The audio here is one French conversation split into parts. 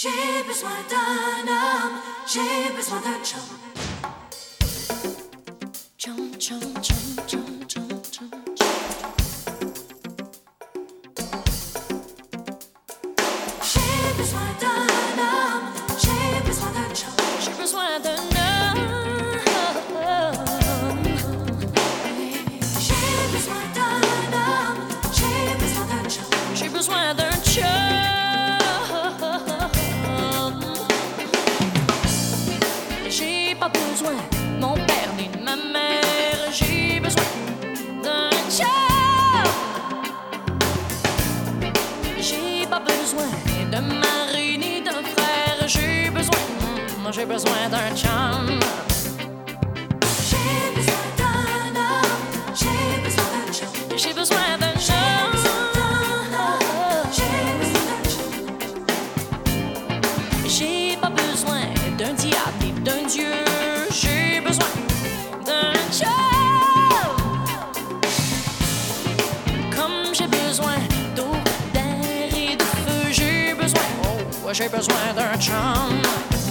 J'ai besoin d'un homme, j'ai besoin d'un chum. Chum, chum, chum, chum, chum, chum. J'ai besoin d'un homme, j'ai besoin d'un chum. J'ai besoin d'un homme. J'ai besoin d'un homme, j'ai besoin d'un chum. J'ai besoin d'un chum. J'ai pas besoin de mon père ni de ma mère. J'ai besoin d'un chum. J'ai pas besoin d'un mari ni d'un frère. J'ai besoin d'un chum. J'ai besoin d'un homme, j'ai besoin d'un chum. J'ai besoin d'un chum. J'ai pas besoin d'un diable ni d'un dieu. J'ai besoin d'un chum. Comme j'ai besoin d'eau, d'air et de feu, j'ai besoin d'un chum.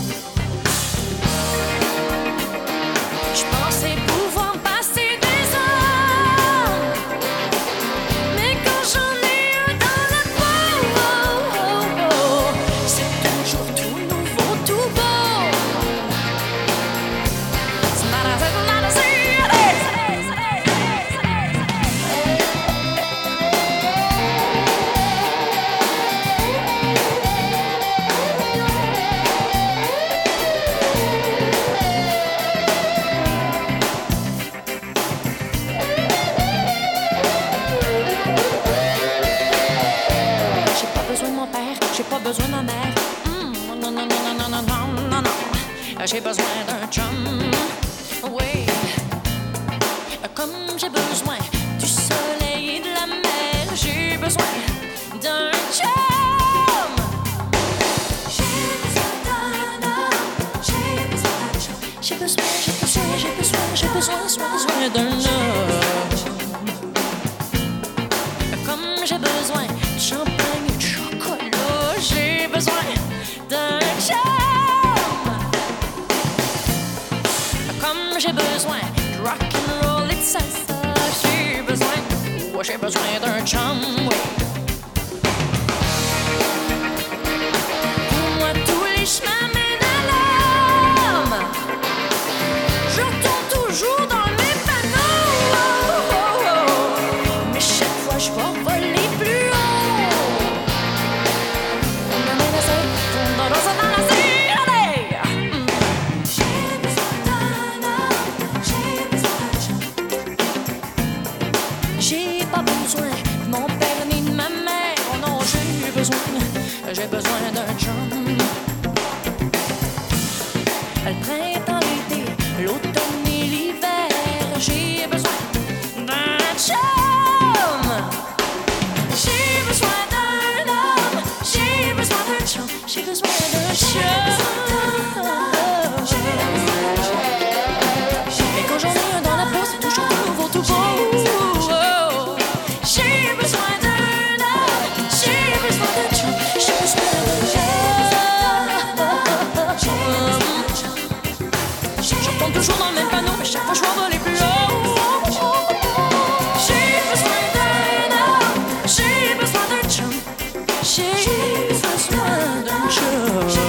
Je pensais pouvoir passer des heures, mais quand j'en ai un dans la peau, c'est toujours tout nouveau, tout beau. C'est not a j'ai pas besoin de ma mère. Non, non, non, non, non, non, non, non, non. J'ai besoin d'un chum. Oui. Comme j'ai besoin du soleil et de la mer, j'ai besoin d'un chum. J'ai besoin d'un homme, j'ai besoin d'un chum. J'ai besoin d'un homme. Comme j'ai besoin de champagne et de chocolat, j'ai besoin d'un chum. Comme j'ai besoin de rock'n'roll et de salsa, j'ai besoin d'un chum, oui. Pour moi, tous les chemins mènent à l'homme. Je retourne toujours dans le même panneau. Mais chaque fois, je vais voler plus haut. J'ai besoin d'un homme, j'ai besoin d'un chum. J'ai pas besoin de mon père ni de ma mère. Oh non, j'ai besoin d'un chum. Le printemps, l'été, l'automne et l'hiver, j'ai besoin d'un chum. J'ai besoin d'un homme, j'ai besoin d'un chum. J'ai besoin d'un chum. Et quand j'en ai un dans la peau, c'est toujours tout nouveau, tout beau. J'ai besoin d'un homme, j'ai besoin d'un chum. J'ai besoin d'un chum. Je retombe toujours dans le même panneau, mais chaque fois je vais voler plus haut. J'ai besoin d'un homme, j'ai besoin d'un chum. J'ai besoin d'un chum.